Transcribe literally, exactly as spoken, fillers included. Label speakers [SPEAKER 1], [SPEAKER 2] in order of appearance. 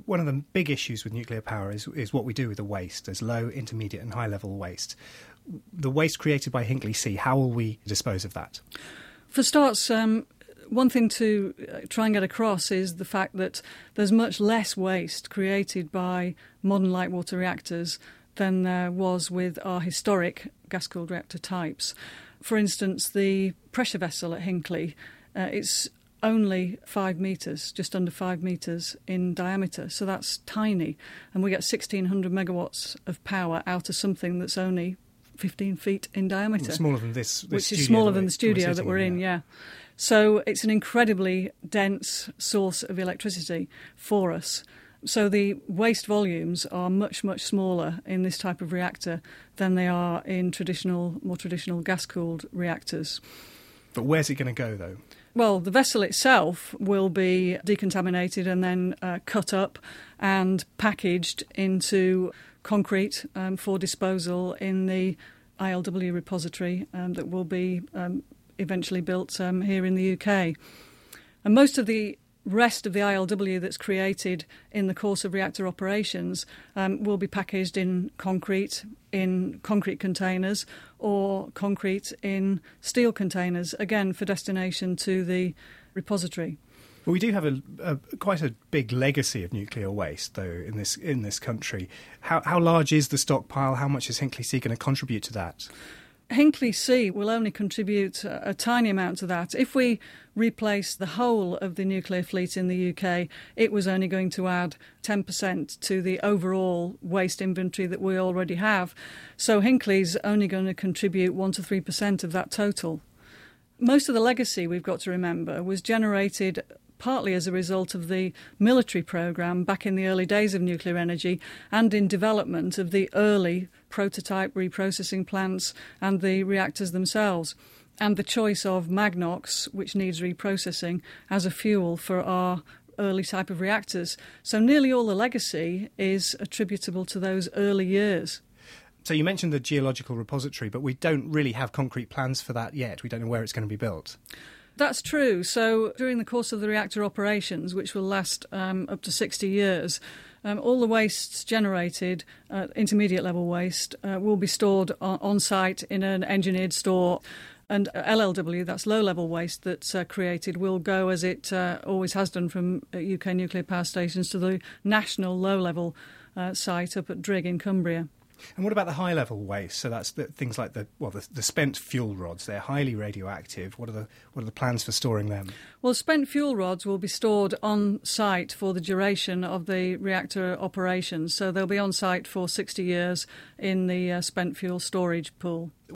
[SPEAKER 1] one of the big issues with nuclear power is, is what we do with the waste. There's low, intermediate and high-level waste. The waste created by Hinkley C, how will we dispose of that?
[SPEAKER 2] For starts, um, one thing to try and get across is the fact that there's much less waste created by modern light water reactors than there was with our historic gas-cooled reactor types. For instance, the pressure vessel at Hinkley, uh, it's only five metres, just under five metres in diameter, so that's tiny. And we get sixteen hundred megawatts of power out of something that's only fifteen feet in diameter.
[SPEAKER 1] Smaller than this, this
[SPEAKER 2] Which is smaller than the studio
[SPEAKER 1] we're
[SPEAKER 2] that we're in,
[SPEAKER 1] in,
[SPEAKER 2] yeah. yeah. So it's an incredibly dense source of electricity for us. So the waste volumes are much, much smaller in this type of reactor than they are in traditional, more traditional gas-cooled reactors.
[SPEAKER 1] But where's it going to go, though?
[SPEAKER 2] Well, the vessel itself will be decontaminated and then uh, cut up and packaged into concrete um, for disposal in the I L W repository um, that will be um, eventually built um, here in the U K. And most of the rest of the I L W that's created in the course of reactor operations um, will be packaged in concrete, in concrete containers, or concrete in steel containers, again for destination to the repository.
[SPEAKER 1] Well, we do have a, a quite a big legacy of nuclear waste, though, in this in this country. How, how large is the stockpile? How much is Hinkley C going to contribute to that?
[SPEAKER 2] Hinkley C will only contribute a, a tiny amount to that. If we replace the whole of the nuclear fleet in the U K, it was only going to add ten percent to the overall waste inventory that we already have. So Hinkley's only going to contribute one to three percent of that total. Most of the legacy, we've got to remember, was generated partly as a result of the military programme back in the early days of nuclear energy and in development of the early prototype reprocessing plants and the reactors themselves, and the choice of Magnox, which needs reprocessing, as a fuel for our early type of reactors. So nearly all the legacy is attributable to those early years.
[SPEAKER 1] So you mentioned the geological repository, but we don't really have concrete plans for that yet. We don't know where it's going to be built.
[SPEAKER 2] That's true. So during the course of the reactor operations, which will last um, up to sixty years, um, all the wastes generated, uh, intermediate level waste, uh, will be stored on, on site in an engineered store. And L L W, that's low-level waste that's uh, created, will go, as it uh, always has done from uh, U K nuclear power stations, to the national low-level uh, site up at Drigg in Cumbria.
[SPEAKER 1] And what about the high-level waste? So that's the, things like the well, the, the spent fuel rods. They're highly radioactive. What are the what are the plans for storing them?
[SPEAKER 2] Well, spent fuel rods will be stored on site for the duration of the reactor operations. So they'll be on site for sixty years in the uh, spent fuel storage pool.